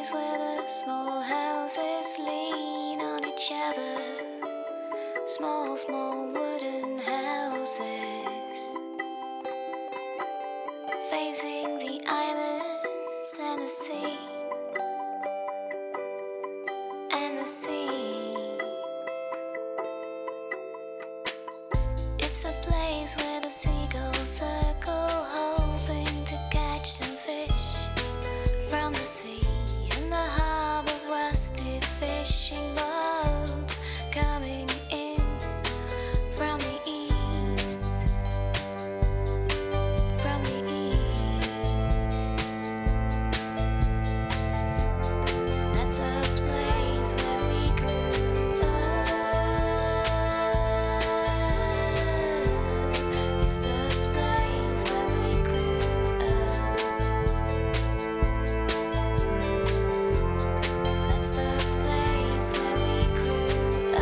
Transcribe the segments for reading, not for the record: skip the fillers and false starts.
place where the small houses lean on each other. Small, small wooden houses facing the islands and the sea. And the sea. It's a place where the seagulls circle, hoping to catch some fish from the sea. In the harbor, rusty fishing boats coming in from the east. From the east. That's a place where we grew up. It's the place where we grew up. That's the place where we grew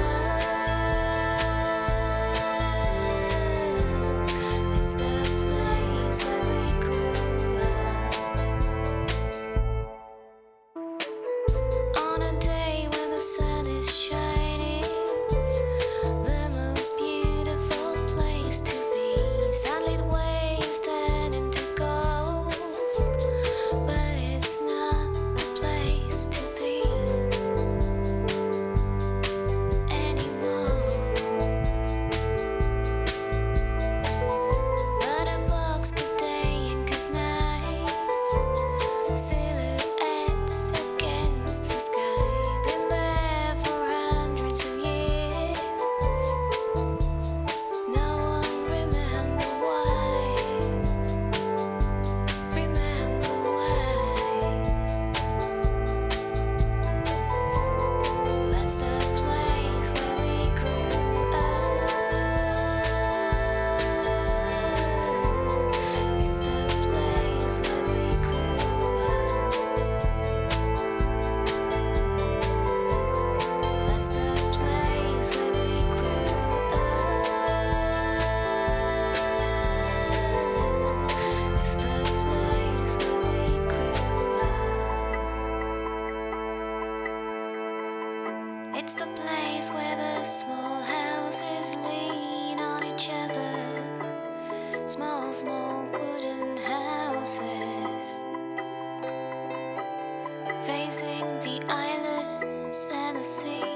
up. It's the place where we grew up. On a day when the sun is shining, the most beautiful place to be. Sunlit waves turn into gold, but it's not the place to be anymore. But a box, good day and good night, silhouettes against the sky. Been there for hundreds of years. No one remember why. Remember why. That's the place where we grew up. It's the place where we grew up. That's the place where we grew up. It's the place where we grew up. It's the place where the small houses lean on each other. Small, small wooden houses facing the islands and the sea.